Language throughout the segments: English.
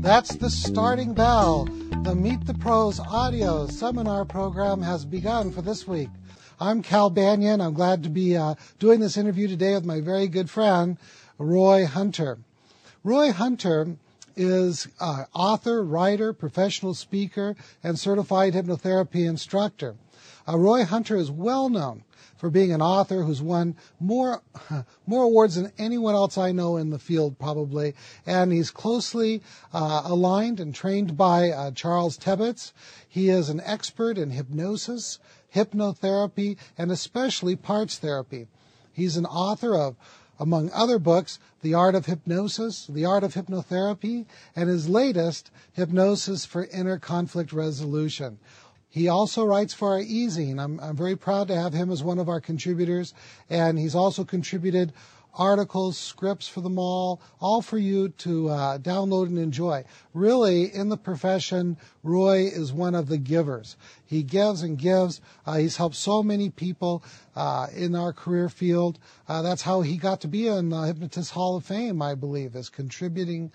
That's the starting bell. The Meet the Pros audio seminar program has begun for this week. I'm Cal Banyan. I'm glad to be doing this interview today with my very good friend, Roy Hunter. Roy Hunter is author, writer, professional speaker, and certified hypnotherapy instructor. Roy Hunter is well known for being an author who's won more awards than anyone else I know in the field, probably. And he's closely aligned and trained by Charles Tebbetts. He is an expert in hypnosis, hypnotherapy, and especially parts therapy. He's an author of, among other books, The Art of Hypnosis, The Art of Hypnotherapy, and his latest, Hypnosis for Inner Conflict Resolution. He also writes for our e-zine. I'm very proud to have him as one of our contributors, and he's also contributed articles, scripts for them all for you to download and enjoy. Really, in the profession, Roy is one of the givers. He gives and gives. He's helped so many people in our career field. That's how he got to be in the Hypnotist Hall of Fame, I believe, is contributing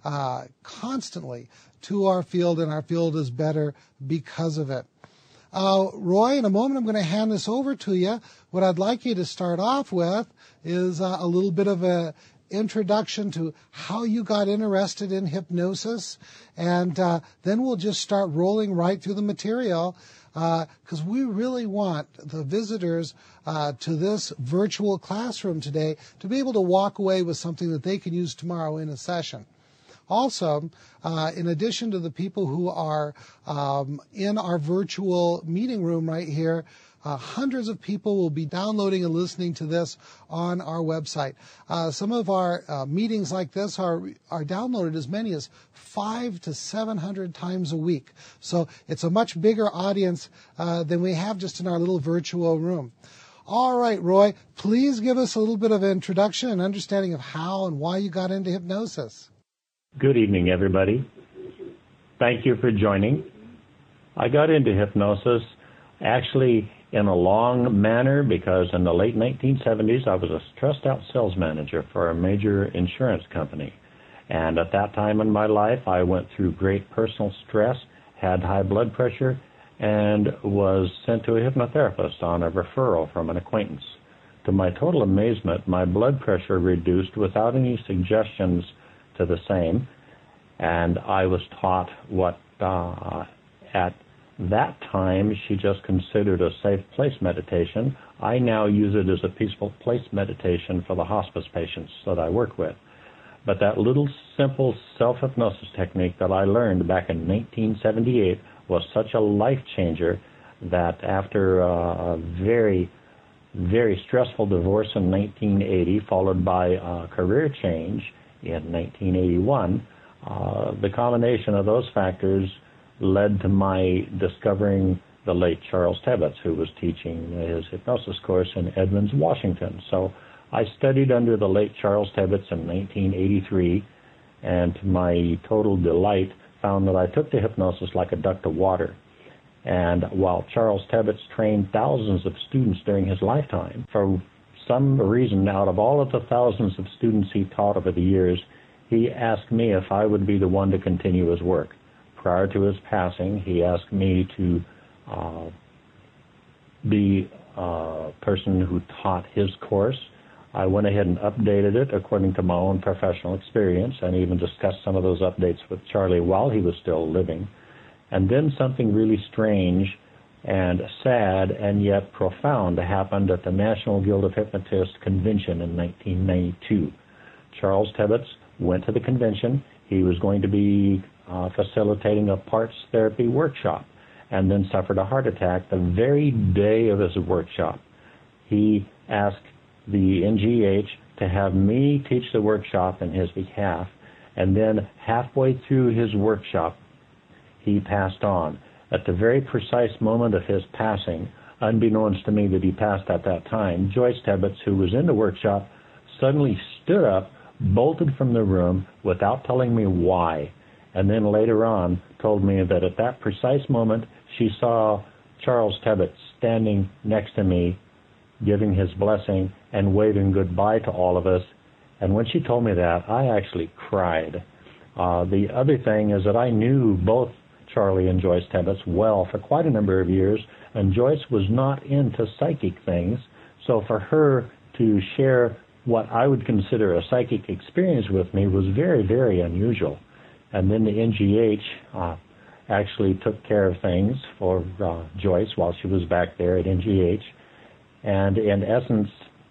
constantly to our field, and our field is better because of it. Roy, in a moment I'm going to hand this over to you. What I'd like you to start off with is a little bit of an introduction to how you got interested in hypnosis, and then we'll just start rolling right through the material, because we really want the visitors to this virtual classroom today to be able to walk away with something that they can use tomorrow in a session. Also, in addition to the people who are in our virtual meeting room right here, hundreds of people will be downloading and listening to this on our website. Some of our meetings like this are downloaded as many as 500 to 700 times a week. So it's a much bigger audience than we have just in our little virtual room. All right, Roy, please give us a little bit of introduction and understanding of how and why you got into hypnosis. Good evening, everybody. Thank you for joining. I got into hypnosis actually in a long manner because in the late 1970s, I was a stressed-out sales manager for a major insurance company. And at that time in my life, I went through great personal stress, had high blood pressure, and was sent to a hypnotherapist on a referral from an acquaintance. To my total amazement, my blood pressure reduced without any suggestions to the same, and I was taught what at that time she just considered a safe place meditation. I now use it as a peaceful place meditation for the hospice patients that I work with. But that little simple self-hypnosis technique that I learned back in 1978 was such a life changer that after a very, very stressful divorce in 1980, followed by a career change in 1981, the combination of those factors led to my discovering the late Charles Tebbetts, who was teaching his hypnosis course in Edmonds, Washington. So I studied under the late Charles Tebbetts in 1983, and to my total delight, found that I took to hypnosis like a duck to water. And while Charles Tebbetts trained thousands of students during his lifetime, for some reason, out of all of the thousands of students he taught over the years, he asked me if I would be the one to continue his work. Prior to his passing, he asked me to be a person who taught his course. I went ahead and updated it according to my own professional experience, and even discussed some of those updates with Charlie while he was still living. And then something really strange and sad and yet profound happened at the National Guild of Hypnotists convention in 1992. Charles Tebbetts went to the convention. He was going to be facilitating a parts therapy workshop, and then suffered a heart attack the very day of his workshop. He asked the NGH to have me teach the workshop in his behalf, and then halfway through his workshop, he passed on. At the very precise moment of his passing, unbeknownst to me that he passed at that time, Joyce Tebbetts, who was in the workshop, suddenly stood up, bolted from the room without telling me why, and then later on told me that at that precise moment she saw Charles Tebbetts standing next to me, giving his blessing and waving goodbye to all of us. And when she told me that, I actually cried, The other thing is that I knew both Charlie and Joyce Tebbetts well for quite a number of years, and Joyce was not into psychic things, so for her to share what I would consider a psychic experience with me was very, very unusual. And then the NGH actually took care of things for Joyce while she was back there at NGH. And in essence,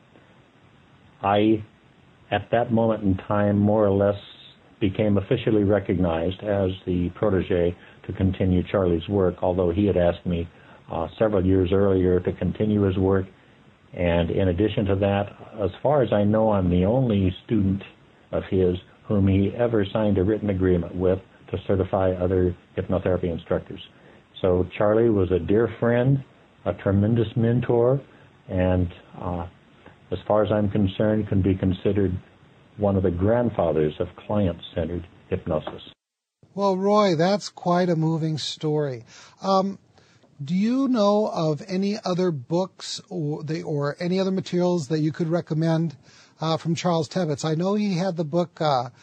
I, at that moment in time, more or less became officially recognized as the protege to continue Charlie's work, although he had asked me several years earlier to continue his work. And in addition to that, as far as I know, I'm the only student of his whom he ever signed a written agreement with to certify other hypnotherapy instructors. So Charlie was a dear friend, a tremendous mentor, and as far as I'm concerned, can be considered one of the grandfathers of client-centered hypnosis. Well, Roy, that's quite a moving story. Do you know of any other books or any other materials that you could recommend from Charles Tebbetts? I know he had the book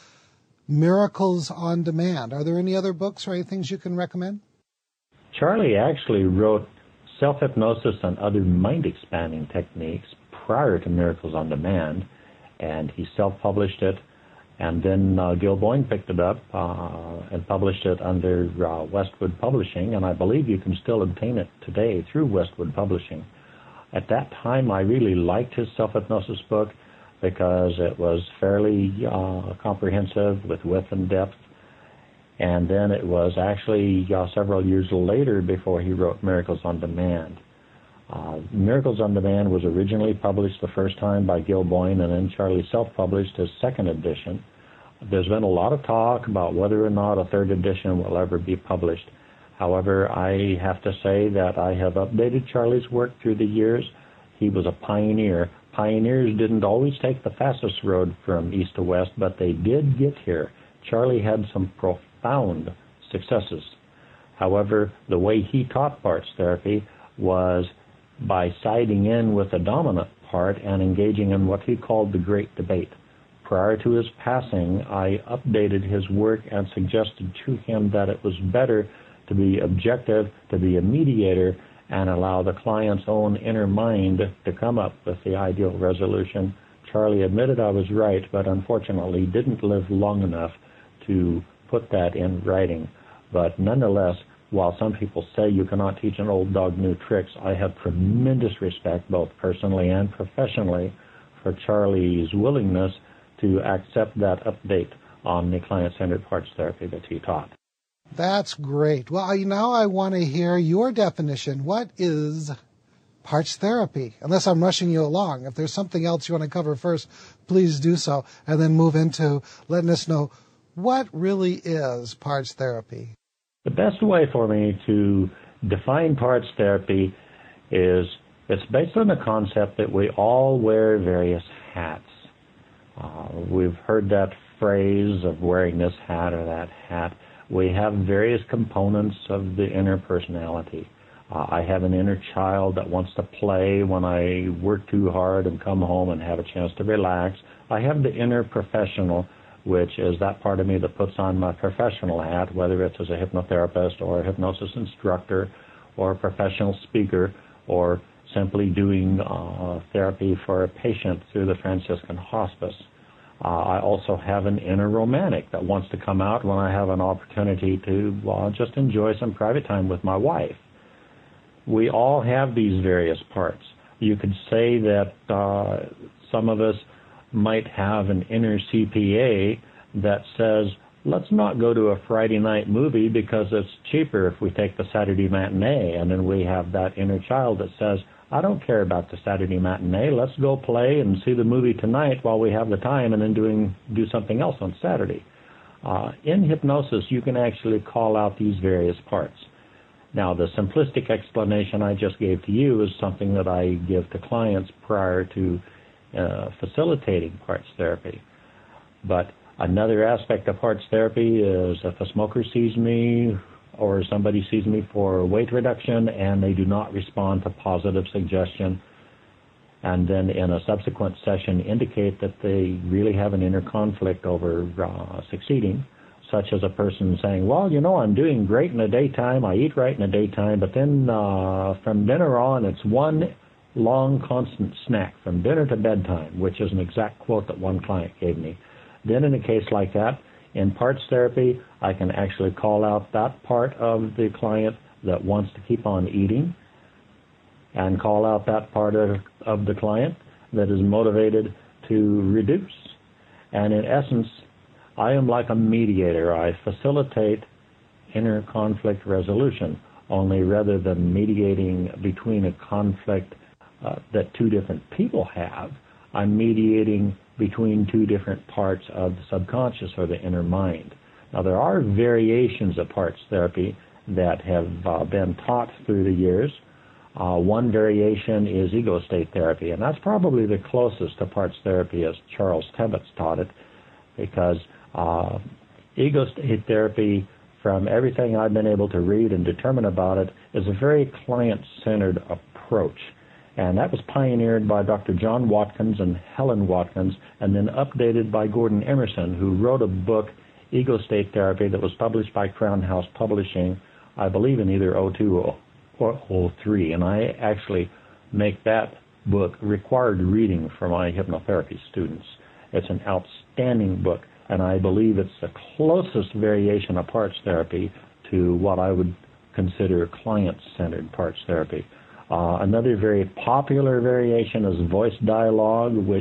Miracles on Demand. Are there any other books or any things you can recommend? Charlie actually wrote Self-Hypnosis and Other Mind-Expanding Techniques prior to Miracles on Demand, and he self-published it. And then Gil Boyne picked it up and published it under Westwood Publishing, and I believe you can still obtain it today through Westwood Publishing. At that time, I really liked his self-hypnosis book because it was fairly comprehensive with width and depth. And then it was actually several years later before he wrote Miracles on Demand. Miracles on Demand was originally published the first time by Gil Boyne, and then Charlie self-published his second edition. There's been a lot of talk about whether or not a third edition will ever be published. However, I have to say that I have updated Charlie's work through the years. He was a pioneer. Pioneers didn't always take the fastest road from east to west, but they did get here. Charlie had some profound successes. However, the way he taught parts therapy was by siding in with the dominant part and engaging in what he called the Great Debate. Prior to his passing, I updated his work and suggested to him that it was better to be objective, to be a mediator, and allow the client's own inner mind to come up with the ideal resolution. Charlie admitted I was right, but unfortunately didn't live long enough to put that in writing. But nonetheless, while some people say you cannot teach an old dog new tricks, I have tremendous respect, both personally and professionally, for Charlie's willingness to accept that update on the client-centered parts therapy that he taught. That's great. Well, now I want to hear your definition. What is parts therapy? Unless I'm rushing you along. If there's something else you want to cover first, please do so, and then move into letting us know what really is parts therapy. The best way for me to define parts therapy is it's based on the concept that we all wear various hats. We've heard that phrase of wearing this hat or that hat. We have various components of the inner personality. I have an inner child that wants to play when I work too hard and come home and have a chance to relax. I have the inner professional, which is that part of me that puts on my professional hat, whether it's as a hypnotherapist or a hypnosis instructor or a professional speaker or simply doing therapy for a patient through the Franciscan Hospice. I also have an inner romantic that wants to come out when I have an opportunity to just enjoy some private time with my wife. We all have these various parts. You could say that some of us might have an inner CPA that says, let's not go to a Friday night movie because it's cheaper if we take the Saturday matinee. And then we have that inner child that says, I don't care about the Saturday matinee. Let's go play and see the movie tonight while we have the time and then do something else on Saturday. In hypnosis, you can actually call out these various parts. Now, the simplistic explanation I just gave to you is something that I give to clients prior to facilitating parts therapy. But another aspect of parts therapy is if a smoker sees me or somebody sees me for weight reduction and they do not respond to positive suggestion, and then in a subsequent session indicate that they really have an inner conflict over succeeding. such as a person saying, well, I'm doing great in the daytime, I eat right in the daytime, but then from dinner on, it's one long constant snack from dinner to bedtime, which is an exact quote that one client gave me. Then in a case like that, in parts therapy, I can actually call out that part of the client that wants to keep on eating and call out that part of the client that is motivated to reduce. And in essence, I am like a mediator. I facilitate inner conflict resolution, only rather than mediating between a conflict that two different people have, I'm mediating between two different parts of the subconscious or the inner mind. Now, there are variations of parts therapy that have been taught through the years. One variation is ego state therapy, and that's probably the closest to parts therapy as Charles Tebbett's taught it, because ego state therapy, from everything I've been able to read and determine about it, is a very client-centered approach. And that was pioneered by Dr. John Watkins and Helen Watkins, and then updated by Gordon Emerson, who wrote a book, Ego State Therapy, that was published by Crown House Publishing, I believe in either 02 or 03. And I actually make that book required reading for my hypnotherapy students. It's an outstanding book, and I believe it's the closest variation of parts therapy to what I would consider client-centered parts therapy. Another very popular variation is voice dialogue, which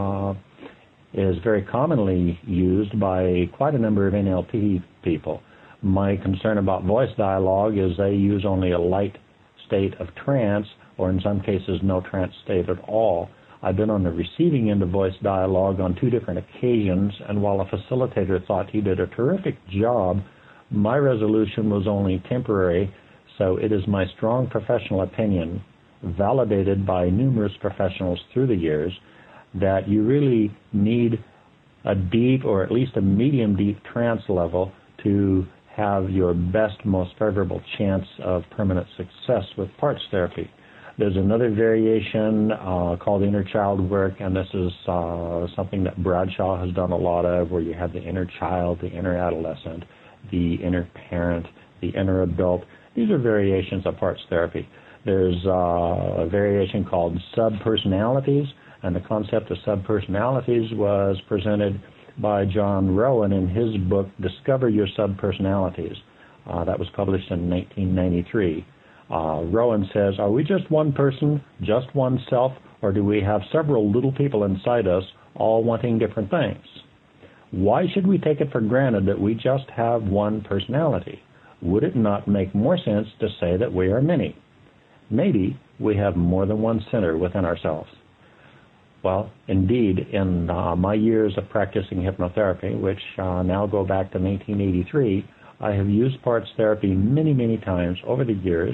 is very commonly used by quite a number of NLP people. My concern about voice dialogue is they use only a light state of trance, or in some cases no trance state at all. I've been on the receiving end of voice dialogue on two different occasions, and while a facilitator thought he did a terrific job, my resolution was only temporary. So it is my strong professional opinion, validated by numerous professionals through the years, that you really need a deep or at least a medium deep trance level to have your best, most favorable chance of permanent success with parts therapy. There's another variation called inner child work, and this is something that Bradshaw has done a lot of, where you have the inner child, the inner adolescent, the inner parent, the inner adult. These are variations of parts therapy. There's a variation called subpersonalities, and the concept of subpersonalities was presented by John Rowan in his book, Discover Your Subpersonalities. That was published in 1993. Rowan says, are we just one person, just one self, or do we have several little people inside us all wanting different things? Why should we take it for granted that we just have one personality? Would it not make more sense to say that we are many? Maybe we have more than one center within ourselves. Well, indeed, in my years of practicing hypnotherapy, which now go back to 1983, I have used parts therapy many, many times over the years.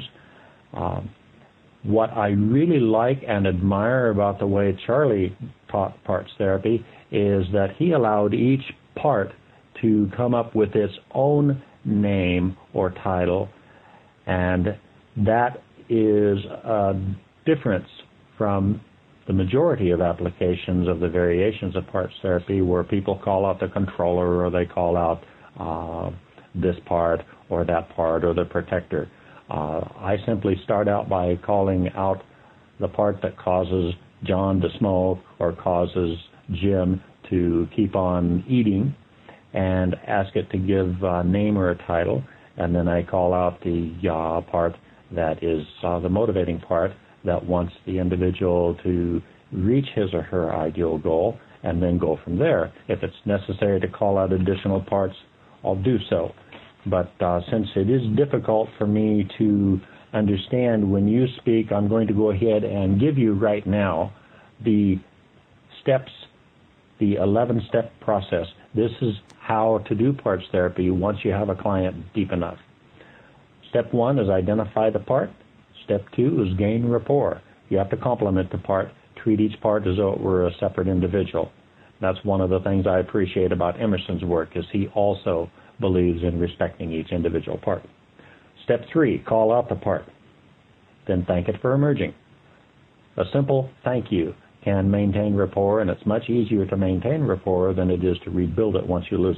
What I really like and admire about the way Charlie taught parts therapy is that he allowed each part to come up with its own name or title, and that is a difference from the majority of applications of the variations of parts therapy, where people call out the controller, or they call out this part or that part or the protector. I simply start out by calling out the part that causes John to smoke or causes Jim to keep on eating, and ask it to give a name or a title, and then I call out the part that is the motivating part that wants the individual to reach his or her ideal goal, and then go from there. If it's necessary to call out additional parts, I'll do so. But since it is difficult for me to understand when you speak, I'm going to go ahead and give you right now the steps, the 11-step process. This is how to do parts therapy once you have a client deep enough. Step 1 is identify the part. Step 2 is gain rapport. You have to complement the part, treat each part as though it were a separate individual. That's one of the things I appreciate about Emerson's work, is he also believes in respecting each individual part. Step 3, call out the part. Then thank it for emerging. A simple thank you can maintain rapport, and it's much easier to maintain rapport than it is to rebuild it once you lose it.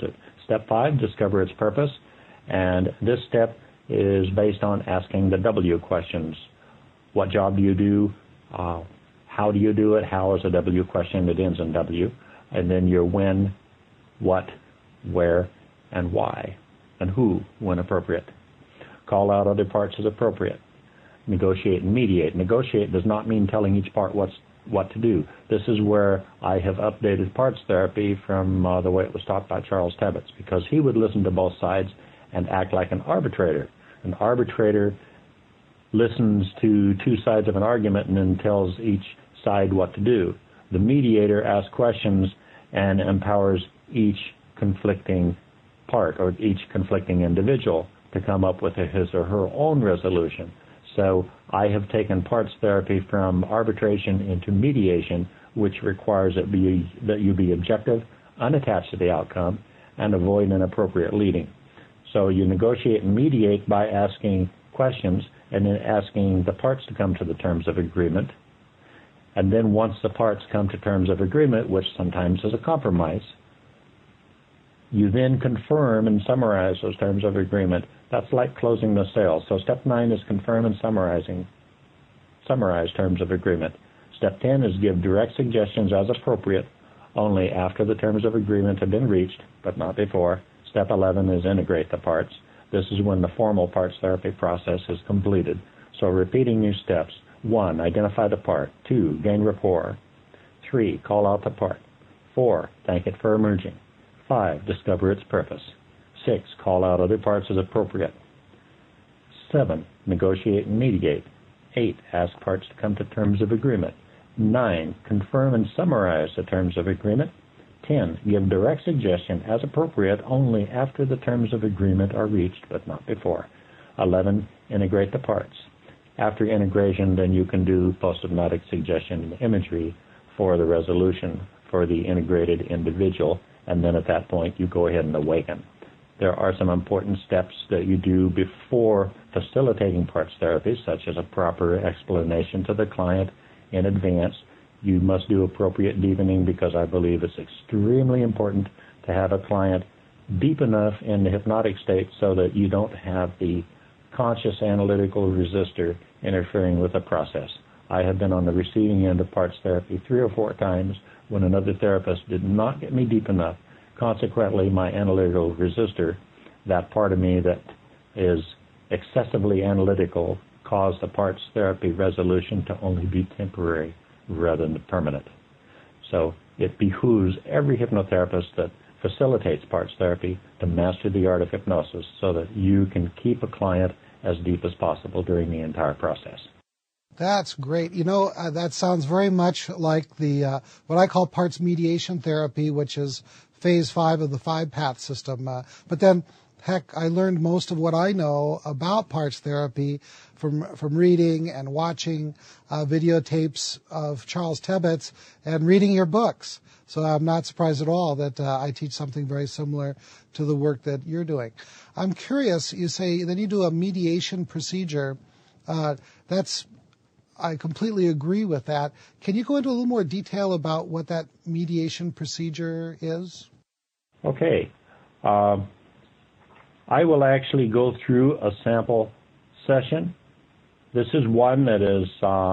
Step 5, discover its purpose. And this step is based on asking the W questions. What job do you do? How do you do it? How is a W question? It ends in W. And then your when, what, where, and why, and who when appropriate. Call out other parts as appropriate. Negotiate and mediate. Negotiate does not mean telling each part what to do. This is where I have updated parts therapy from the way it was taught by Charles Tebbetts, because he would listen to both sides and act like an arbitrator. An arbitrator listens to two sides of an argument and then tells each side what to do. The mediator asks questions and empowers each conflicting part or each conflicting individual to come up with his or her own resolution. So I have taken parts therapy from arbitration into mediation, which requires that you be objective, unattached to the outcome, and avoid inappropriate leading. So you negotiate and mediate by asking questions and then asking the parts to come to the terms of agreement. And then once the parts come to terms of agreement, which sometimes is a compromise, you then confirm and summarize those terms of agreement. That's like closing the sale. So step 9 is confirm and summarize terms of agreement. Step 10 is give direct suggestions as appropriate, only after the terms of agreement have been reached, but not before. Step 11 is integrate the parts. This is when the formal parts therapy process is completed. So repeating these steps: 1, identify the part. 2, gain rapport. 3, call out the part. 4, thank it for emerging. 5, discover its purpose. 6, call out other parts as appropriate. 7, negotiate and mediate. 8, ask parts to come to terms of agreement. 9, confirm and summarize the terms of agreement. 10, give direct suggestion as appropriate only after the terms of agreement are reached, but not before. 11, integrate the parts. After integration, then you can do post-hypnotic suggestion and imagery for the resolution for the integrated individual, and then at that point you go ahead and awaken. There are some important steps that you do before facilitating parts therapy, such as a proper explanation to the client in advance. You must do appropriate deepening, because I believe it's extremely important to have a client deep enough in the hypnotic state so that you don't have the conscious analytical resistor interfering with the process. I have been on the receiving end of parts therapy 3 or 4 times when another therapist did not get me deep enough. Consequently, my analytical resistor, that part of me that is excessively analytical, caused the parts therapy resolution to only be temporary rather than permanent. So it behooves every hypnotherapist that facilitates parts therapy to master the art of hypnosis so that you can keep a client as deep as possible during the entire process. That's great. You know, that sounds very much like the what I call parts mediation therapy, which is phase 5 of the 5-path system. But then, heck, I learned most of what I know about parts therapy from reading and watching videotapes of Charles Tebbetts and reading your books. So I'm not surprised at all that I teach something very similar to the work that you're doing. I'm curious, you say then you do a mediation procedure. I completely agree with that. Can you go into a little more detail about what that mediation procedure is? Okay. I will actually go through a sample session. This is one that is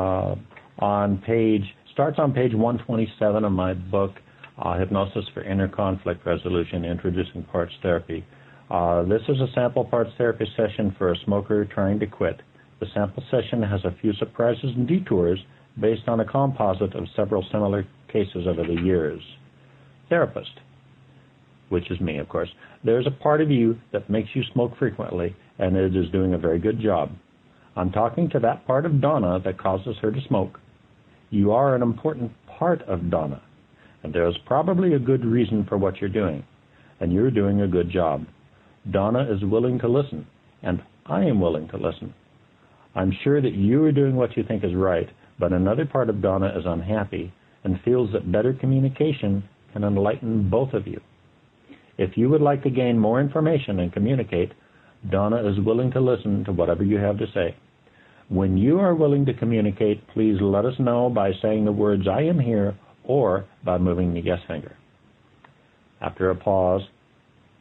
starts on page 127 of my book, Hypnosis for Inter-Conflict Resolution, Introducing Parts Therapy. This is a sample parts therapy session for a smoker trying to quit. The sample session has a few surprises and detours based on a composite of several similar cases over the years. Therapist, which is me, of course. There's a part of you that makes you smoke frequently, and it is doing a very good job. I'm talking to that part of Donna that causes her to smoke. You are an important part of Donna, and there's probably a good reason for what you're doing, and you're doing a good job. Donna is willing to listen, and I am willing to listen. I'm sure that you are doing what you think is right, but another part of Donna is unhappy and feels that better communication can enlighten both of you. If you would like to gain more information and communicate, Donna is willing to listen to whatever you have to say. When you are willing to communicate, please let us know by saying the words, "I am here," or by moving the yes finger. After a pause,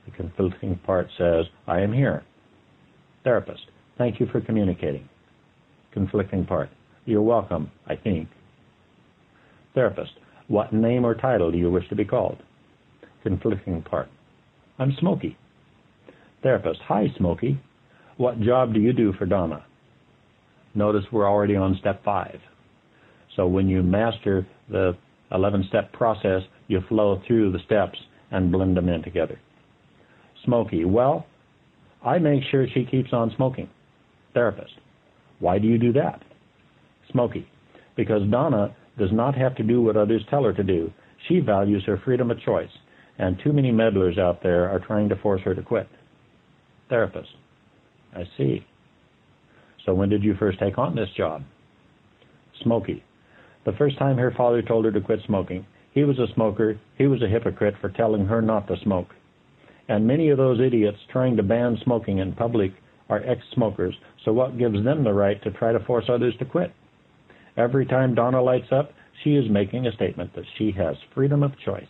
The conflicting part says, I am here. Therapist, thank you for communicating. Conflicting part, you're welcome, I think. Therapist, what name or title do you wish to be called? Conflicting part, I'm Smokey. Therapist, hi Smokey. What job do you do for Donna? Notice we're already on step 5. So when you master the 11-step process, you flow through the steps and blend them in together. Smokey, well, I make sure she keeps on smoking. Therapist, why do you do that? Smokey, because Donna does not have to do what others tell her to do. She values her freedom of choice, and too many meddlers out there are trying to force her to quit. Therapist, I see. So when did you first take on this job? Smokey, the first time her father told her to quit smoking. He was a smoker. He was a hypocrite for telling her not to smoke. And many of those idiots trying to ban smoking in public are ex-smokers, so what gives them the right to try to force others to quit? Every time Donna lights up, she is making a statement that she has freedom of choice.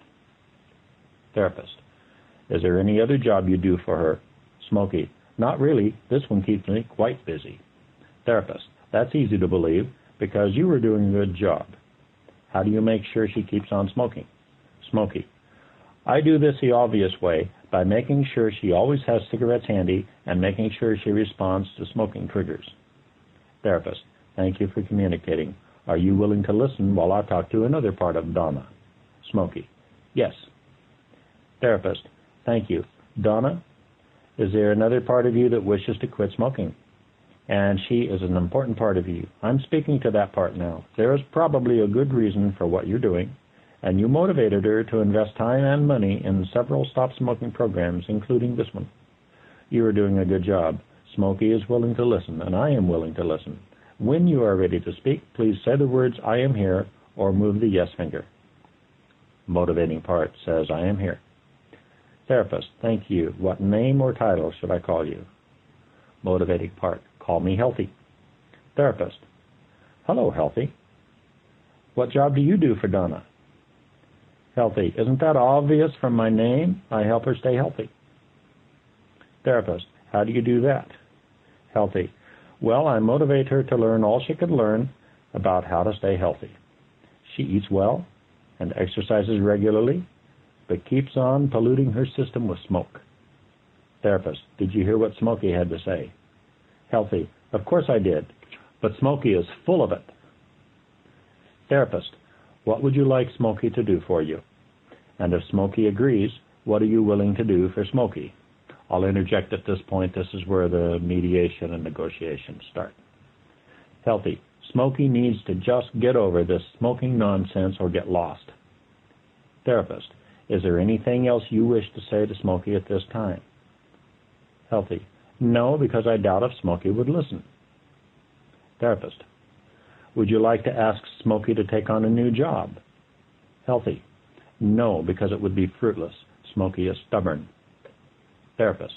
Therapist, is there any other job you do for her? Smokey, not really. This one keeps me quite busy. Therapist, that's easy to believe because you were doing a good job. How do you make sure she keeps on smoking? Smokey, I do this the obvious way by making sure she always has cigarettes handy and making sure she responds to smoking triggers. Therapist, thank you for communicating. Are you willing to listen while I talk to another part of Donna? Smokey, yes. Therapist, thank you. Donna, is there another part of you that wishes to quit smoking? And she is an important part of you. I'm speaking to that part now. There is probably a good reason for what you're doing, and you motivated her to invest time and money in several stop smoking programs, including this one. You are doing a good job. Smokey is willing to listen, and I am willing to listen. When you are ready to speak, please say the words, I am here, or move the yes finger. Motivating part says, I am here. Therapist, thank you. What name or title should I call you? Motivating part, call me Healthy. Therapist, hello, Healthy. What job do you do for Donna? Healthy, isn't that obvious from my name? I help her stay healthy. Therapist, how do you do that? Healthy, well, I motivate her to learn all she can learn about how to stay healthy. She eats well and exercises regularly, but keeps on polluting her system with smoke. Therapist, did you hear what Smokey had to say? Healthy, of course I did, but Smokey is full of it. Therapist, what would you like Smokey to do for you? And if Smokey agrees, what are you willing to do for Smokey? I'll interject at this point. This is where the mediation and negotiations start. Healthy, Smokey needs to just get over this smoking nonsense or get lost. Therapist, is there anything else you wish to say to Smokey at this time? Healthy, no, because I doubt if Smokey would listen. Therapist, would you like to ask Smokey to take on a new job? Healthy, no, because it would be fruitless. Smokey is stubborn. Therapist,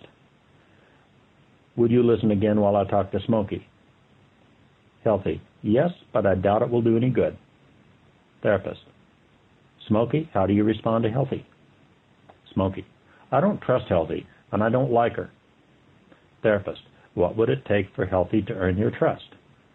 would you listen again while I talk to Smokey? Healthy, yes, but I doubt it will do any good. Therapist, Smokey, how do you respond to Healthy? Smokey, I don't trust Healthy, and I don't like her. Therapist, what would it take for Healthy to earn your trust?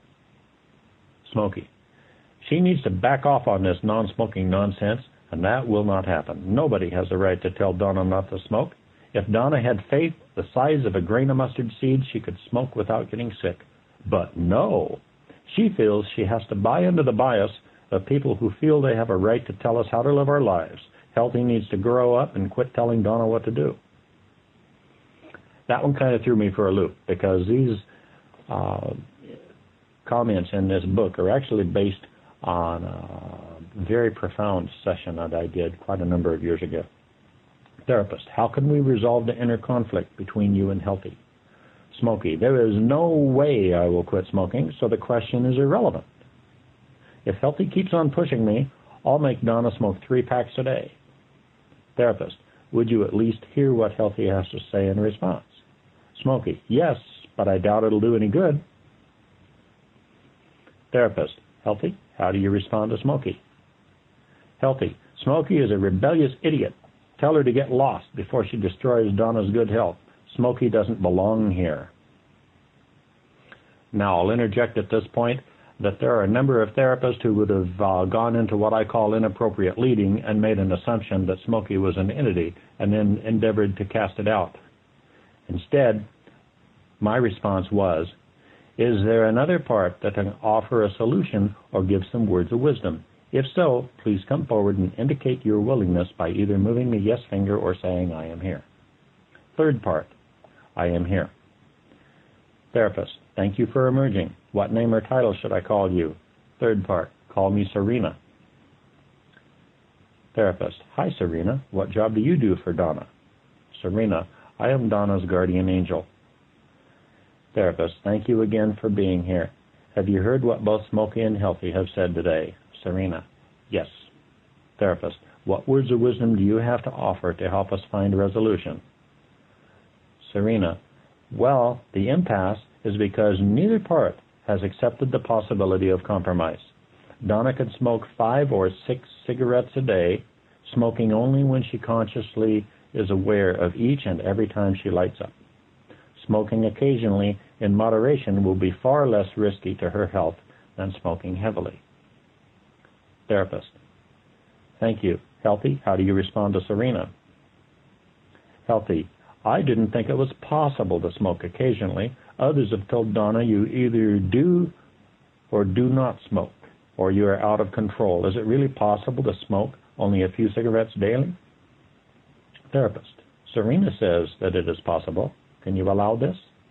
Smokey, she needs to back off on this non-smoking nonsense, and that will not happen. Nobody has the right to tell Donna not to smoke. If Donna had faith the size of a grain of mustard seed, she could smoke without getting sick. But no, she feels she has to buy into the bias of people who feel they have a right to tell us how to live our lives. Healthy needs to grow up and quit telling Donna what to do. That one kind of threw me for a loop because these comments in this book are actually based on a very profound session that I did quite a number of years ago. Therapist, how can we resolve the inner conflict between you and Healthy? Smokey, there is no way I will quit smoking, so the question is irrelevant. If Healthy keeps on pushing me, I'll make Donna smoke 3 packs a day. Therapist, would you at least hear what Healthy has to say in response? Smokey, yes, but I doubt it'll do any good. Therapist, Healthy, how do you respond to Smokey? Healthy, Smokey is a rebellious idiot. Tell her to get lost before she destroys Donna's good health. Smokey doesn't belong here. Now, I'll interject at this point that there are a number of therapists who would have gone into what I call inappropriate leading and made an assumption that Smokey was an entity and then endeavored to cast it out. Instead, my response was, is there another part that can offer a solution or give some words of wisdom? If so, please come forward and indicate your willingness by either moving the yes finger or saying, I am here. Third part, I am here. Therapist, thank you for emerging. What name or title should I call you? Third part, call me Serena. Therapist, hi Serena, what job do you do for Donna? Serena, I am Donna's guardian angel. Therapist, thank you again for being here. Have you heard what both Smokey and Healthy have said today? Serena, yes. Therapist, what words of wisdom do you have to offer to help us find a resolution? Serena, well, the impasse is because neither part has accepted the possibility of compromise. Donna can smoke 5 or 6 cigarettes a day, smoking only when she consciously is aware of each and every time she lights up. Smoking occasionally in moderation will be far less risky to her health than smoking heavily. Therapist, thank you. Healthy, how do you respond to Serena? Healthy, I didn't think it was possible to smoke occasionally. Others have told Donna you either do or do not smoke, or you are out of control. Is it really possible to smoke only a few cigarettes daily? Therapist, Serena says that it is possible. Can you allow this?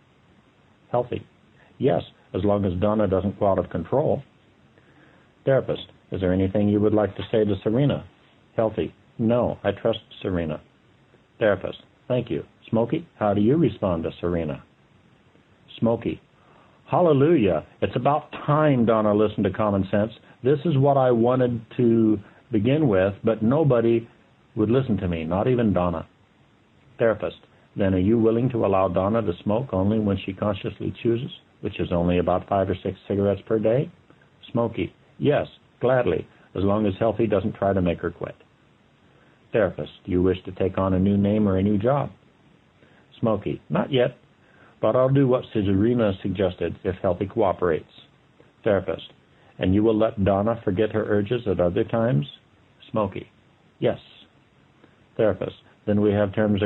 Healthy, yes, as long as Donna doesn't go out of control. Therapist, is there anything you would like to say to Serena? Healthy, no, I trust Serena. Therapist, thank you. Smokey, how do you respond to Serena? Smokey, hallelujah, it's about time Donna listened to common sense. This is what I wanted to begin with, but nobody would listen to me, not even Donna. Therapist, then are you willing to allow Donna to smoke only when she consciously chooses, which is only about 5 or 6 cigarettes per day? Smokey, yes, gladly, as long as Healthy doesn't try to make her quit. Therapist, do you wish to take on a new name or a new job? Smokey, not yet, but I'll do what Serena suggested if Healthy cooperates. Therapist, and you will let Donna forget her urges at other times? Smokey, yes. Therapist, then we have terms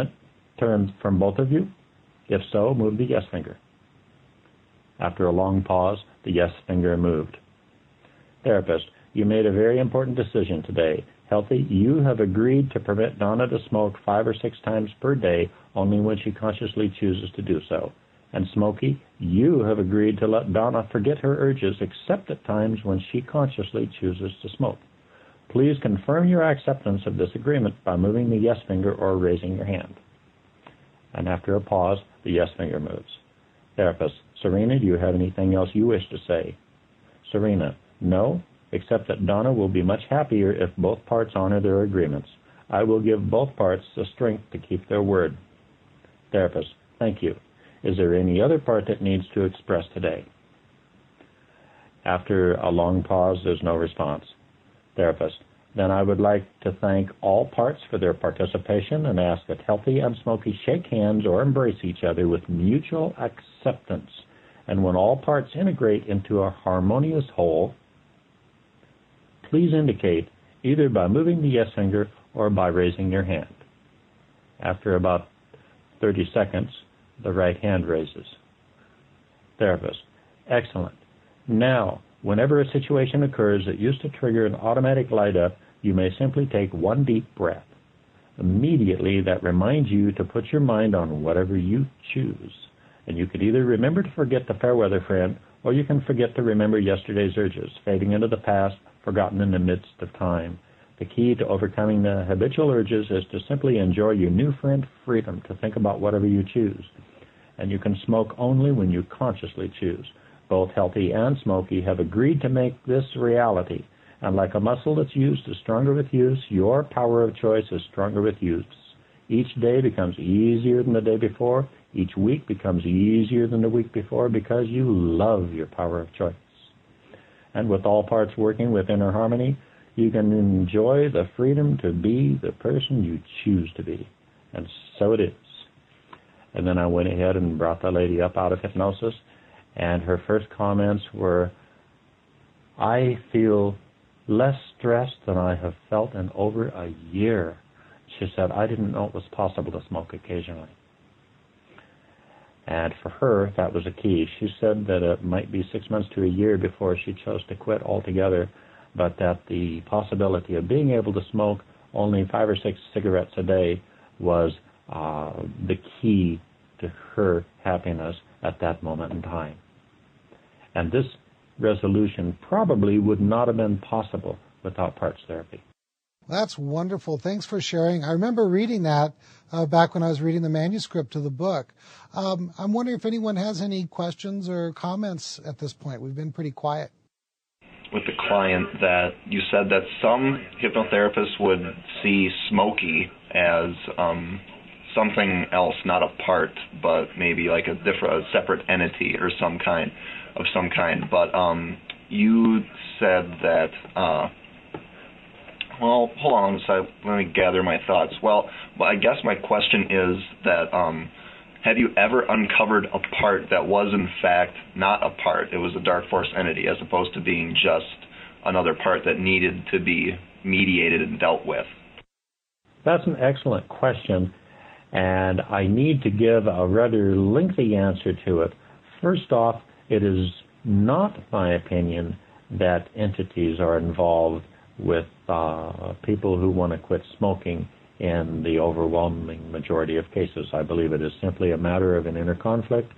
from both of you? If so, move the yes finger. After a long pause, the yes finger moved. Therapist, you made a very important decision today. Healthy, you have agreed to permit Donna to smoke 5 or 6 times per day only when she consciously chooses to do so. And Smokey, you have agreed to let Donna forget her urges except at times when she consciously chooses to smoke. Please confirm your acceptance of this agreement by moving the yes finger or raising your hand. And after a pause, the yes finger moves. Therapist, Serena, do you have anything else you wish to say? Serena, no, except that Donna will be much happier if both parts honor their agreements. I will give both parts the strength to keep their word. Therapist, thank you. Is there any other part that needs to express today? After a long pause, there's no response. Therapist, then I would like to thank all parts for their participation and ask that Healthy and Smokey shake hands or embrace each other with mutual acceptance. And when all parts integrate into a harmonious whole, please indicate either by moving the yes finger or by raising your hand. After about 30 seconds, the right hand raises. Therapist, excellent. Now, whenever a situation occurs that used to trigger an automatic light up, you may simply take one deep breath. Immediately, that reminds you to put your mind on whatever you choose. And you could either remember to forget the fair weather friend, or you can forget to remember yesterday's urges, fading into the past, forgotten in the midst of time. The key to overcoming the habitual urges is to simply enjoy your new friend freedom to think about whatever you choose. And you can smoke only when you consciously choose. Both Healthy and Smokey have agreed to make this reality. And like a muscle that's used is stronger with use, your power of choice is stronger with use. Each day becomes easier than the day before. Each week becomes easier than the week before because you love your power of choice. And with all parts working with inner harmony, you can enjoy the freedom to be the person you choose to be. And so it is. And then I went ahead and brought the lady up out of hypnosis, and her first comments were, I feel less stressed than I have felt in over a year. She said, I didn't know it was possible to smoke occasionally. And for her, that was a key. She said that it might be 6 months to a year before she chose to quit altogether, but that the possibility of being able to smoke only 5 or 6 cigarettes a day was the key to her happiness at that moment in time. And this resolution probably would not have been possible without parts therapy. That's wonderful. Thanks for sharing. I remember reading that back when I was reading the manuscript of the book. I'm wondering if anyone has any questions or comments at this point. We've been pretty quiet. With the client, that you said that some hypnotherapists would see Smokey as something else, not a part, but maybe like a separate entity or some kind. But you said that. Well, hold on a second. Let me gather my thoughts. Well, I guess my question is that have you ever uncovered a part that was in fact not a part? It was a dark force entity as opposed to being just another part that needed to be mediated and dealt with? That's an excellent question, and I need to give a rather lengthy answer to it. First off, it is not my opinion that entities are involved with people who want to quit smoking in the overwhelming majority of cases. I believe it is simply a matter of an inner conflict.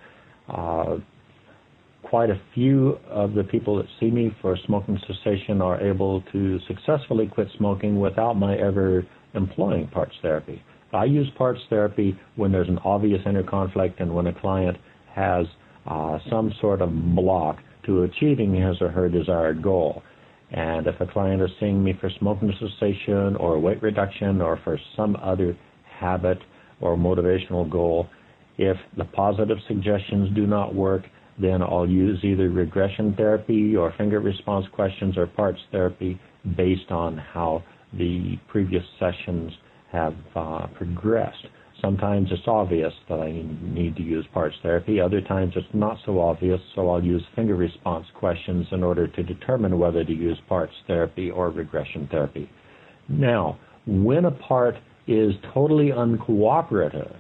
Quite a few of the people that see me for smoking cessation are able to successfully quit smoking without my ever employing parts therapy. I use parts therapy when there's an obvious inner conflict and when a client has some sort of block to achieving his or her desired goal. And if a client is seeing me for smoking cessation or weight reduction or for some other habit or motivational goal, if the positive suggestions do not work, then I'll use either regression therapy or finger response questions or parts therapy based on how the previous sessions have progressed. Sometimes it's obvious that I need to use parts therapy. Other times it's not so obvious, so I'll use finger response questions in order to determine whether to use parts therapy or regression therapy. Now, when a part is totally uncooperative,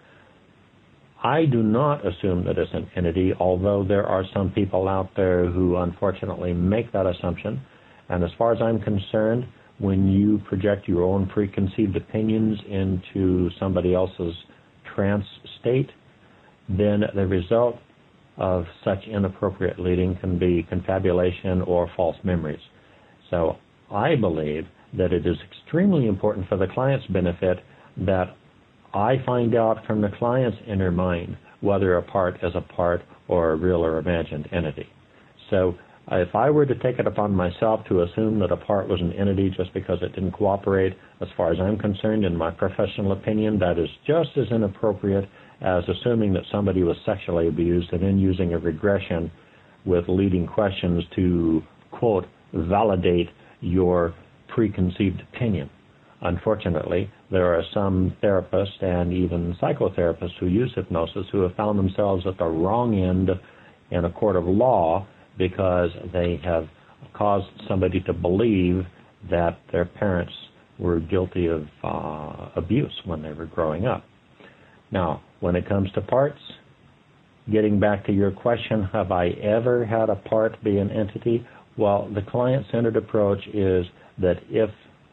I do not assume that it's an entity, although there are some people out there who unfortunately make that assumption. And as far as I'm concerned, when you project your own preconceived opinions into somebody else's trance state, then the result of such inappropriate leading can be confabulation or false memories. So I believe that it is extremely important for the client's benefit that I find out from the client's inner mind whether a part is a part or a real or imagined entity. So if I were to take it upon myself to assume that a part was an entity just because it didn't cooperate, as far as I'm concerned, in my professional opinion, that is just as inappropriate as assuming that somebody was sexually abused and then using a regression with leading questions to, quote, validate your preconceived opinion. Unfortunately, there are some therapists and even psychotherapists who use hypnosis who have found themselves at the wrong end in a court of law because they have caused somebody to believe that their parents were guilty of abuse when they were growing up. Now, when it comes to parts, getting back to your question, have I ever had a part be an entity? Well, the client-centered approach is that if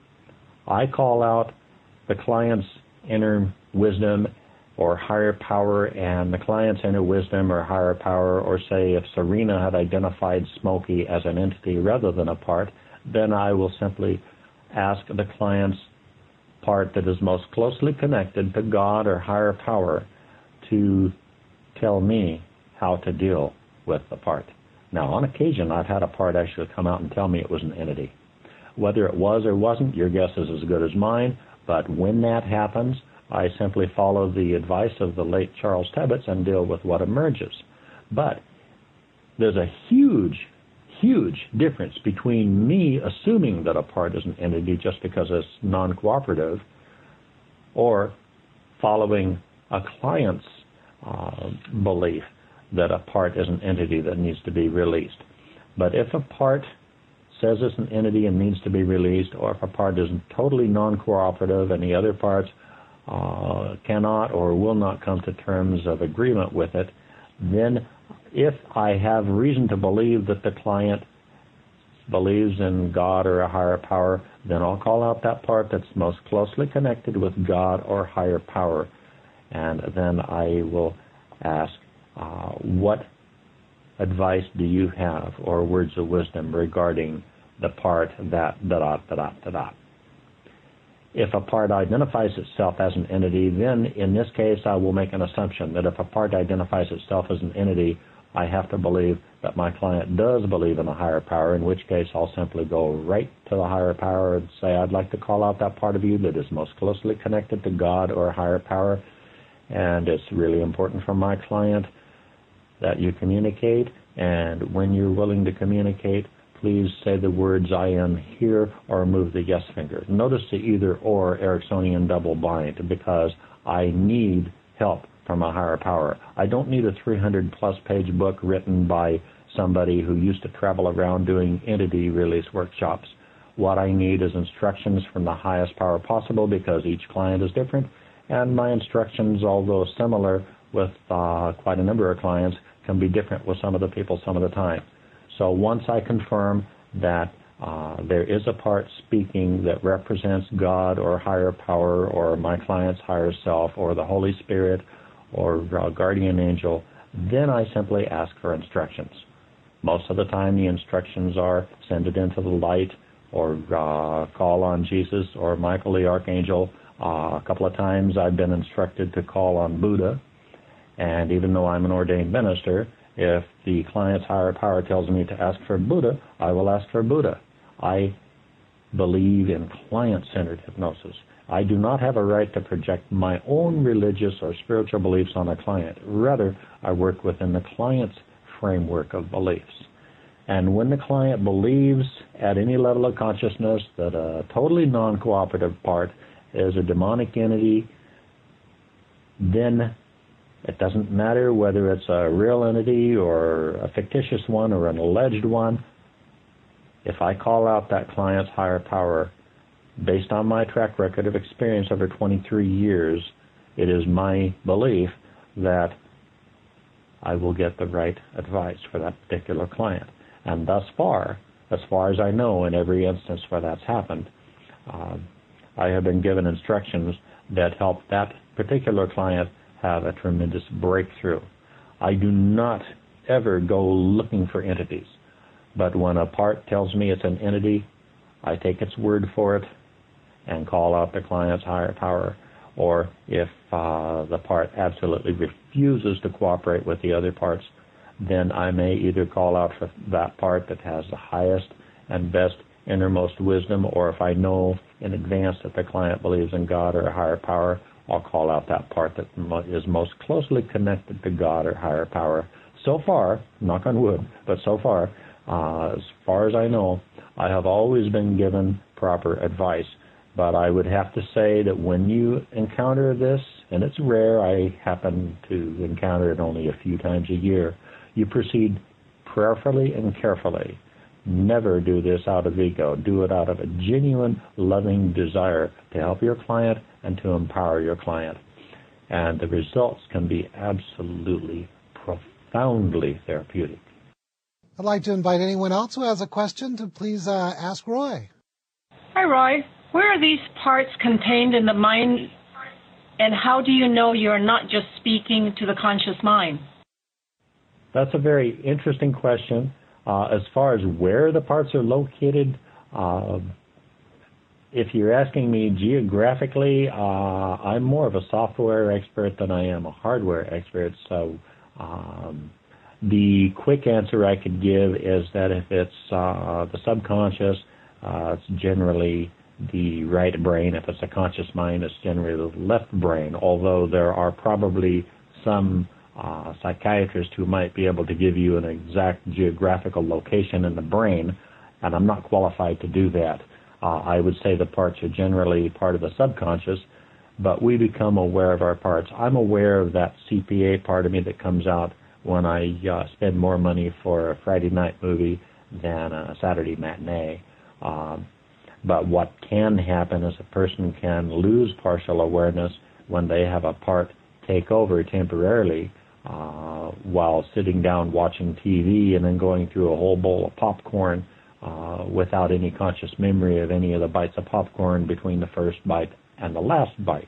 I call out the client's inner wisdom or higher power and the client's inner wisdom or higher power, or say if Serena had identified Smokey as an entity rather than a part, then I will simply ask the client's part that is most closely connected to God or higher power to tell me how to deal with the part. Now, on occasion, I've had a part actually come out and tell me it was an entity. Whether it was or wasn't, your guess is as good as mine, but when that happens, I simply follow the advice of the late Charles Tebbets and deal with what emerges. But there's a huge, huge difference between me assuming that a part is an entity just because it's non-cooperative, or following a client's belief that a part is an entity that needs to be released. But if a part says it's an entity and needs to be released, or if a part is totally non-cooperative and the other parts cannot or will not come to terms of agreement with it, then if I have reason to believe that the client believes in God or a higher power, then I'll call out that part that's most closely connected with God or higher power. And then I will ask, what advice do you have, or words of wisdom regarding the part that da-da-da-da-da-da. If a part identifies itself as an entity, then in this case I will make an assumption that if a part identifies itself as an entity, I have to believe that my client does believe in a higher power, in which case I'll simply go right to the higher power and say, I'd like to call out that part of you that is most closely connected to God or a higher power, and it's really important for my client that you communicate, and when you're willing to communicate, please say the words I am here or move the yes finger. Notice the either or Ericksonian double bind, because I need help from a higher power. I don't need a 300-plus page book written by somebody who used to travel around doing entity release workshops. What I need is instructions from the highest power possible, because each client is different, and my instructions, although similar with quite a number of clients, can be different with some of the people some of the time. So once I confirm that there is a part speaking that represents God or higher power or my client's higher self or the Holy Spirit or guardian angel, then I simply ask for instructions. Most of the time the instructions are send it into the light, or call on Jesus or Michael the Archangel. A couple of times I've been instructed to call on Buddha, and even though I'm an ordained minister, if the client's higher power tells me to ask for Buddha, I will ask for Buddha. I believe in client-centered hypnosis. I do not have a right to project my own religious or spiritual beliefs on a client. Rather, I work within the client's framework of beliefs. And when the client believes at any level of consciousness that a totally non-cooperative part is a demonic entity, then it doesn't matter whether it's a real entity or a fictitious one or an alleged one. If I call out that client's higher power, based on my track record of experience over 23 years, it is my belief that I will get the right advice for that particular client. And thus far, as far as I know, in every instance where that's happened, I have been given instructions that help that particular client have a tremendous breakthrough. I do not ever go looking for entities, but when a part tells me it's an entity, I take its word for it and call out the client's higher power. Or if the part absolutely refuses to cooperate with the other parts, then I may either call out for that part that has the highest and best innermost wisdom, or if I know in advance that the client believes in God or a higher power, I'll call out that part that is most closely connected to God or higher power. So far, knock on wood, but so far as I know, I have always been given proper advice. But I would have to say that when you encounter this, and it's rare, I happen to encounter it only a few times a year, you proceed prayerfully and carefully. Never do this out of ego. Do it out of a genuine, loving desire to help your client and to empower your client. And the results can be absolutely, profoundly therapeutic. I'd like to invite anyone else who has a question to please ask Roy. Hi, Roy. Where are these parts contained in the mind, and how do you know you're not just speaking to the conscious mind? That's a very interesting question. As far as where the parts are located, if you're asking me geographically, I'm more of a software expert than I am a hardware expert. So the quick answer I could give is that if it's the subconscious, it's generally the right brain. If it's a conscious mind, it's generally the left brain, although there are probably some psychiatrist who might be able to give you an exact geographical location in the brain, and I'm not qualified to do that. I would say the parts are generally part of the subconscious, but we become aware of our parts. I'm aware of that CPA part of me that comes out when I spend more money for a Friday night movie than a Saturday matinee. But what can happen is a person can lose partial awareness when they have a part take over temporarily while sitting down watching TV and then going through a whole bowl of popcorn without any conscious memory of any of the bites of popcorn between the first bite and the last bite.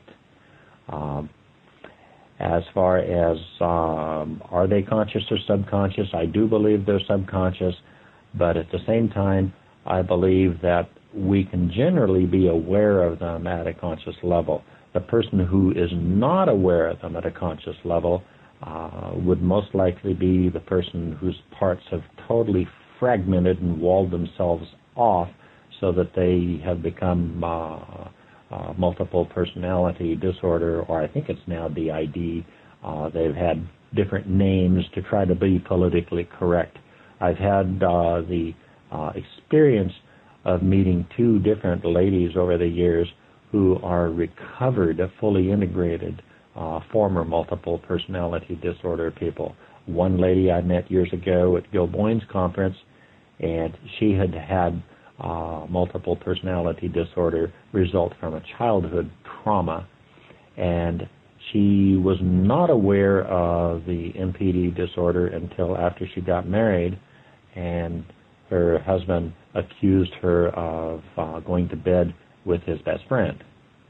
As far as are they conscious or subconscious, I do believe they're subconscious, but at the same time, I believe that we can generally be aware of them at a conscious level. The person who is not aware of them at a conscious level would most likely be the person whose parts have totally fragmented and walled themselves off so that they have become multiple personality disorder, or I think it's now DID. They've had different names to try to be politically correct. I've had the experience of meeting two different ladies over the years who are recovered, fully integrated, former multiple personality disorder people. One lady I met years ago at Gil Boyne's conference, and she had had multiple personality disorder result from a childhood trauma, and she was not aware of the MPD disorder until after she got married, and her husband accused her of going to bed with his best friend.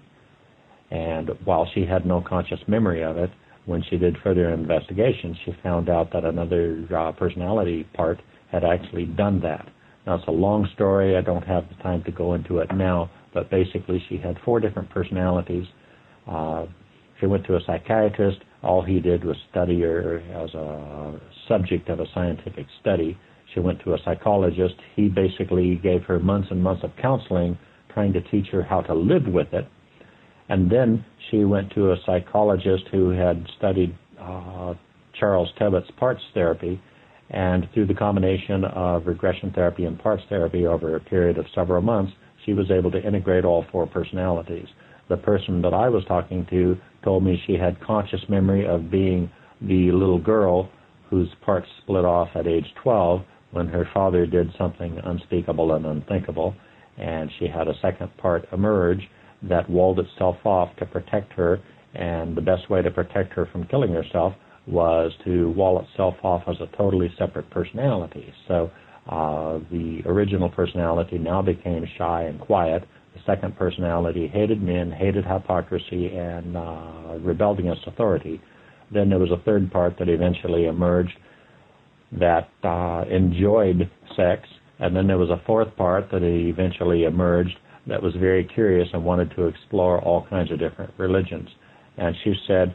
And while she had no conscious memory of it, when she did further investigation, she found out that another personality part had actually done that. Now, it's a long story. I don't have the time to go into it now, but basically she had 4 different personalities. She went to a psychiatrist. All he did was study her as a subject of a scientific study. She went to a psychologist. He basically gave her months and months of counseling, trying to teach her how to live with it. And then she went to a psychologist who had studied Charles Tebbett's parts therapy, and through the combination of regression therapy and parts therapy over a period of several months, she was able to integrate all 4 personalities. The person that I was talking to told me she had conscious memory of being the little girl whose parts split off at age 12 when her father did something unspeakable and unthinkable, and she had a second part emerge that walled itself off to protect her, and the best way to protect her from killing herself was to wall itself off as a totally separate personality. So the original personality now became shy and quiet. The second personality hated men, hated hypocrisy, and rebelled against authority. Then there was a third part that eventually emerged that enjoyed sex, and then there was a fourth part that eventually emerged that was very curious and wanted to explore all kinds of different religions. And she said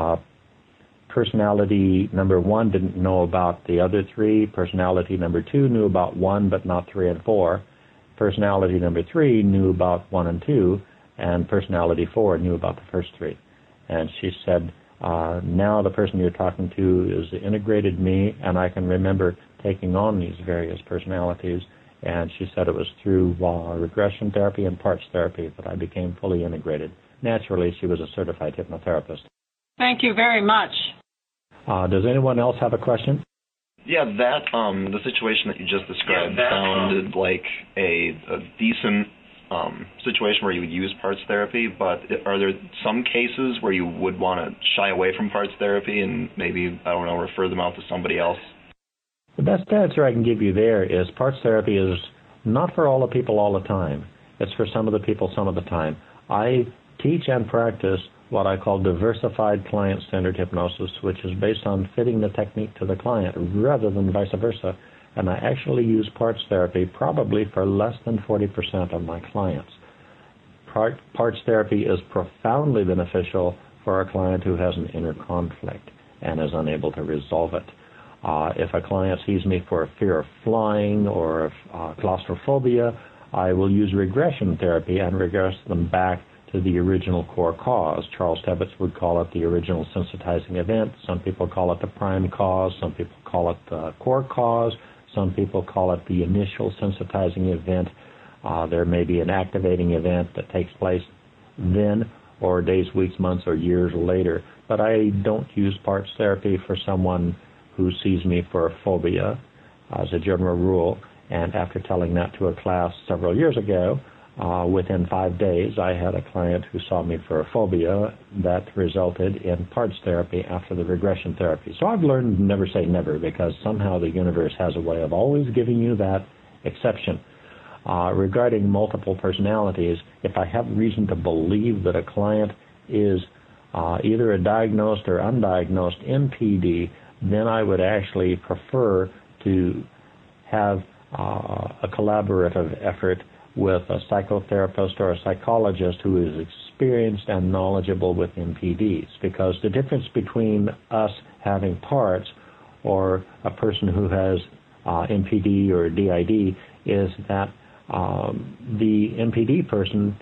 personality number 1 didn't know about the other 3. Personality number 2 knew about 1 but not 3 and 4. Personality number 3 knew about 1 and 2, and personality 4 knew about the first 3. And she said, now the person you're talking to is the integrated me, and I can remember taking on these various personalities. And she said it was through regression therapy and parts therapy that I became fully integrated. Naturally, she was a certified hypnotherapist. Thank you very much. Does anyone else have a question? Yeah, the situation that you just described sounded like a decent situation where you would use parts therapy, but are there some cases where you would want to shy away from parts therapy and maybe, I don't know, refer them out to somebody else? The best answer I can give you there is parts therapy is not for all the people all the time. It's for some of the people some of the time. I teach and practice what I call diversified client-centered hypnosis, which is based on fitting the technique to the client rather than vice versa. And I actually use parts therapy probably for less than 40% of my clients. Parts therapy is profoundly beneficial for a client who has an inner conflict and is unable to resolve it. If a client sees me for a fear of flying or claustrophobia, I will use regression therapy and regress them back to the original core cause. Charles Tebbets would call it the original sensitizing event. Some people call it the prime cause. Some people call it the core cause. Some people call it the initial sensitizing event. There may be an activating event that takes place then, or days, weeks, months, or years later. But I don't use parts therapy for someone who sees me for a phobia, as a general rule. And after telling that to a class several years ago, within 5 days, I had a client who saw me for a phobia that resulted in parts therapy after the regression therapy. So I've learned to never say never, because somehow the universe has a way of always giving you that exception. Regarding multiple personalities, if I have reason to believe that a client is either a diagnosed or undiagnosed MPD, then I would actually prefer to have a collaborative effort with a psychotherapist or a psychologist who is experienced and knowledgeable with MPDs, because the difference between us having parts or a person who has MPD or DID is that the MPD person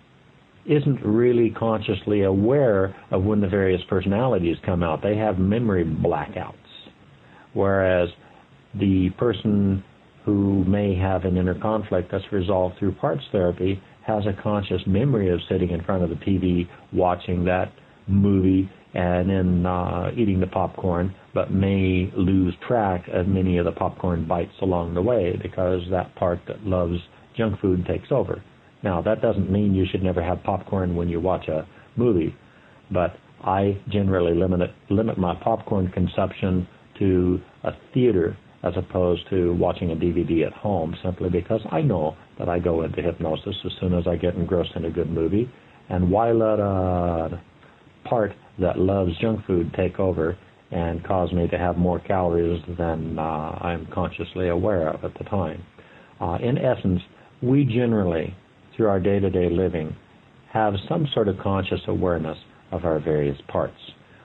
isn't really consciously aware of when the various personalities come out. They have memory blackouts, whereas the person who may have an inner conflict that's resolved through parts therapy has a conscious memory of sitting in front of the TV, watching that movie, and then eating the popcorn, but may lose track of many of the popcorn bites along the way because that part that loves junk food takes over. Now, that doesn't mean you should never have popcorn when you watch a movie, but I generally limit my popcorn consumption to a theater as opposed to watching a DVD at home, simply because I know that I go into hypnosis as soon as I get engrossed in a good movie. And why let a part that loves junk food take over and cause me to have more calories than I'm consciously aware of at the time? In essence, we generally, through our day-to-day living, have some sort of conscious awareness of our various parts.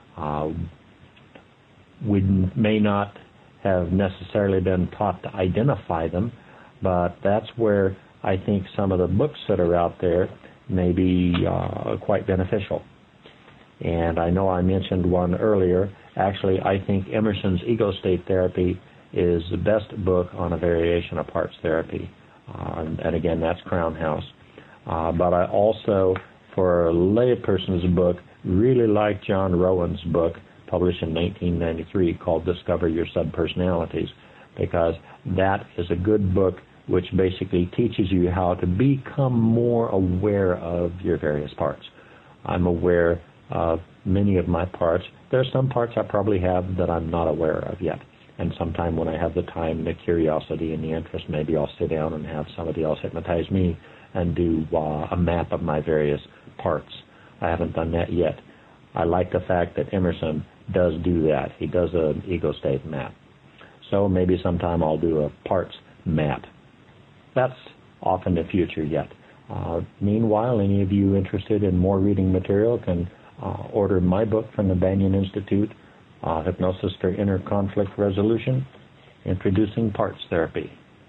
We may not have necessarily been taught to identify them, but that's where I think some of the books that are out there may be quite beneficial. And I know I mentioned one earlier. Actually, I think Emerson's Ego State Therapy is the best book on a variation of parts therapy. And again, that's Crown House. But I also, for a layperson's book, really like John Rowan's book, published in 1993, called Discover Your Subpersonalities, because that is a good book which basically teaches you how to become more aware of your various parts. I'm aware of many of my parts. There are some parts I probably have that I'm not aware of yet. And sometime when I have the time, the curiosity, and the interest, maybe I'll sit down and have somebody else hypnotize me and do a map of my various parts. I haven't done that yet. I like the fact that Emerson does do that. He does an ego state map. So maybe sometime I'll do a parts map. That's off in the future yet. Meanwhile, any of you interested in more reading material can order my book from the Banyan Institute, Hypnosis for Inner Conflict Resolution, Introducing Parts Therapy.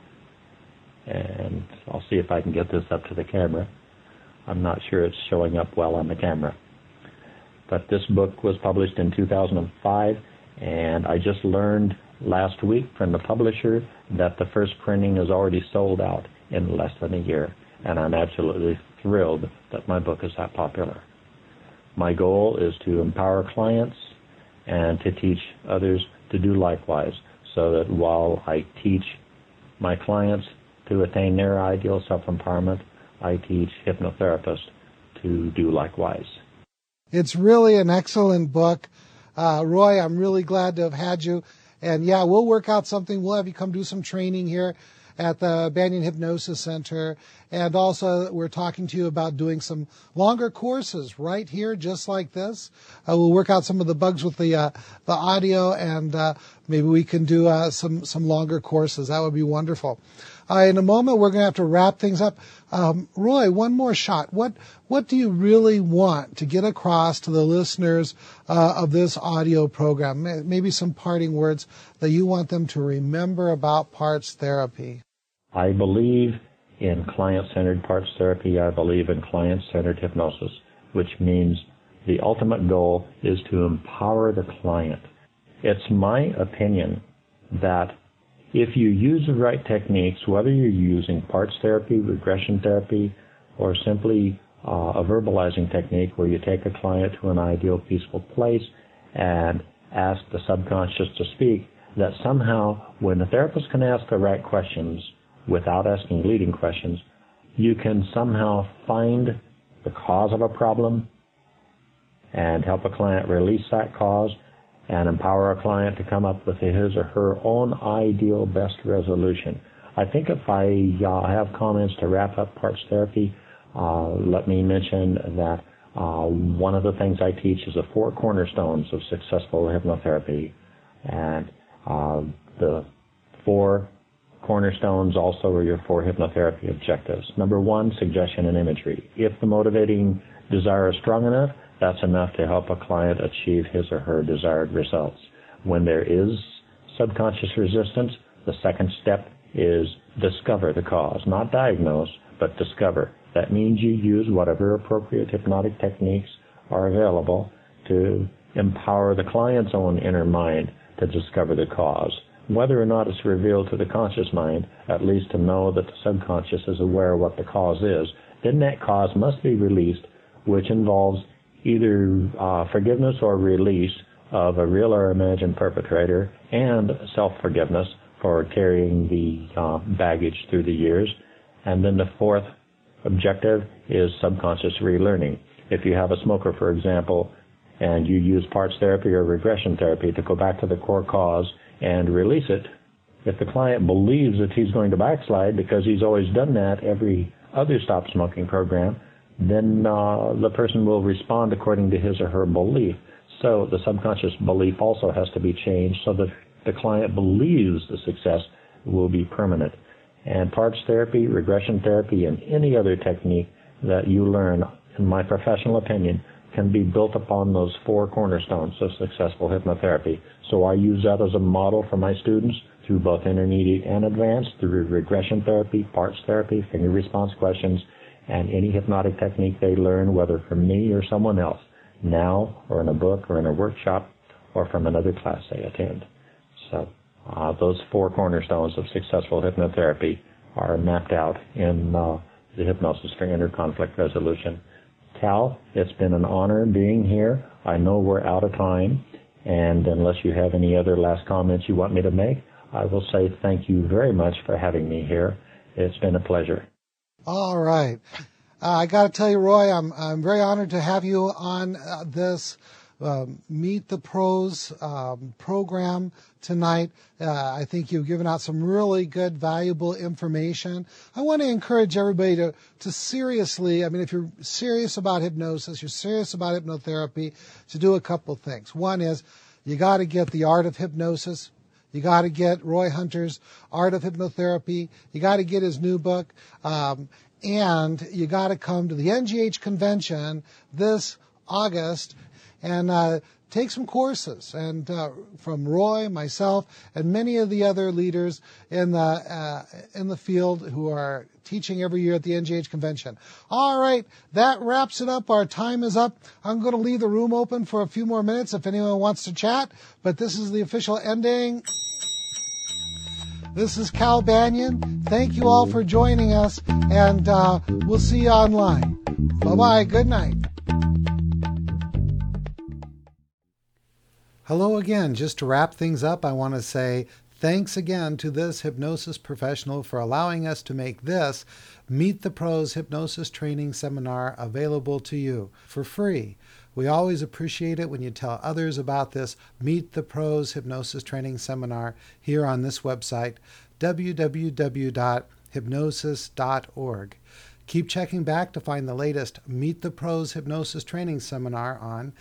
And I'll see if I can get this up to the camera. I'm not sure it's showing up well on the camera. But this book was published in 2005, and I just learned last week from the publisher that the first printing is already sold out in less than a year, and I'm absolutely thrilled that my book is that popular. My goal is to empower clients and to teach others to do likewise, so that while I teach my clients to attain their ideal self-empowerment, I teach hypnotherapists to do likewise. It's really an excellent book. Roy, I'm really glad to have had you. And yeah, we'll work out something. We'll have you come do some training here at the Banyan Hypnosis Center. And also, we're talking to you about doing some longer courses right here, just like this. We'll work out some of the bugs with the audio, and maybe we can do some longer courses. That would be wonderful. In a moment, we're going to have to wrap things up. Roy, one more shot. What do you really want to get across to the listeners of this audio program? Maybe some parting words that you want them to remember about parts therapy. I believe in client-centered parts therapy. I believe in client-centered hypnosis, which means the ultimate goal is to empower the client. It's my opinion that if you use the right techniques, whether you're using parts therapy, regression therapy, or simply a verbalizing technique where you take a client to an ideal, peaceful place and ask the subconscious to speak, that somehow when the therapist can ask the right questions without asking leading questions, you can somehow find the cause of a problem and help a client release that cause and empower a client to come up with his or her own ideal best resolution. I think if I have comments to wrap up parts therapy, let me mention that one of the things I teach is the 4 cornerstones of successful hypnotherapy. And the 4 cornerstones also are your 4 hypnotherapy objectives. Number 1, suggestion and imagery. If the motivating desire is strong enough, that's enough to help a client achieve his or her desired results. When there is subconscious resistance, the second step is discover the cause. Not diagnose, but discover. That means you use whatever appropriate hypnotic techniques are available to empower the client's own inner mind to discover the cause. Whether or not it's revealed to the conscious mind, at least to know that the subconscious is aware of what the cause is, then that cause must be released, which involves either forgiveness or release of a real or imagined perpetrator, and self-forgiveness for carrying the baggage through the years. And then the 4th objective is subconscious relearning. If you have a smoker, for example, and you use parts therapy or regression therapy to go back to the core cause and release it, if the client believes that he's going to backslide because he's always done that every other stop smoking program, then the person will respond according to his or her belief. So the subconscious belief also has to be changed so that the client believes the success will be permanent. And parts therapy, regression therapy, and any other technique that you learn, in my professional opinion, can be built upon those 4 cornerstones of successful hypnotherapy. So I use that as a model for my students through both intermediate and advanced, through regression therapy, parts therapy, finger response questions, and any hypnotic technique they learn, whether from me or someone else, now or in a book or in a workshop or from another class they attend. So those 4 cornerstones of successful hypnotherapy are mapped out in the Hypnosis for Inner Conflict Resolution. Cal, it's been an honor being here. I know we're out of time, and unless you have any other last comments you want me to make, I will say thank you very much for having me here. It's been a pleasure. All right. I got to tell you, Roy, I'm very honored to have you on this Meet the Pros program tonight. I think you've given out some really good, valuable information. I want to encourage everybody to seriously, if you're serious about hypnosis, you're serious about hypnotherapy, to do a couple things. One is you got to get The Art of Hypnosis. You got to get Roy Hunter's Art of Hypnotherapy. You got to get his new book. And you got to come to the NGH convention this August and take some courses, and from Roy, myself, and many of the other leaders in the field who are teaching every year at the NGH convention. All right, that wraps it up. Our time is up. I'm going to leave the room open for a few more minutes if anyone wants to chat, but this is the official ending. This is Cal Banyan. Thank you all for joining us, and we'll see you online. Bye-bye. Good night. Hello again. Just to wrap things up, I want to say thanks again to this hypnosis professional for allowing us to make this Meet the Pros Hypnosis Training Seminar available to you for free. We always appreciate it when you tell others about this Meet the Pros Hypnosis Training Seminar here on this website, www.hypnosis.org. Keep checking back to find the latest Meet the Pros Hypnosis Training Seminar on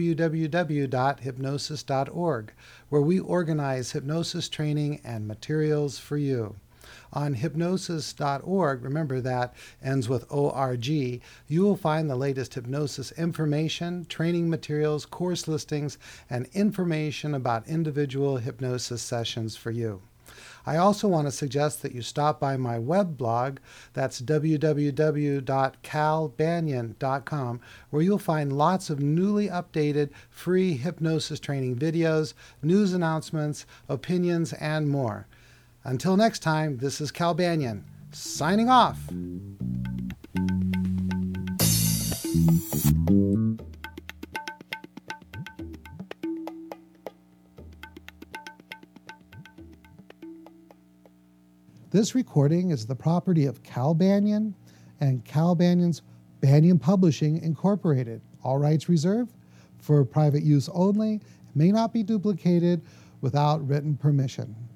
www.hypnosis.org, where we organize hypnosis training and materials for you. On hypnosis.org, remember that ends with ORG, you will find the latest hypnosis information, training materials, course listings, and information about individual hypnosis sessions for you. I also want to suggest that you stop by my web blog, that's www.calbanyan.com, where you'll find lots of newly updated free hypnosis training videos, news announcements, opinions, and more. Until next time, this is Cal Banyan, signing off. This recording is the property of Cal Banyan and Cal Banyan's Banyan Publishing, Incorporated. All rights reserved, for private use only, may not be duplicated without written permission.